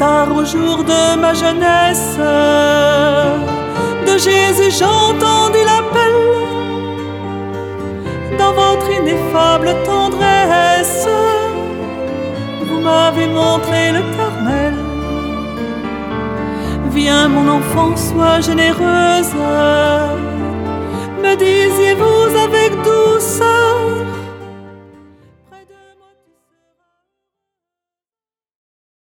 tard au jour de ma jeunesse, de Jésus j'entendis l'appel. Dans votre ineffable tendresse, vous m'avez montré le Carmel. Viens mon enfant, sois généreuse,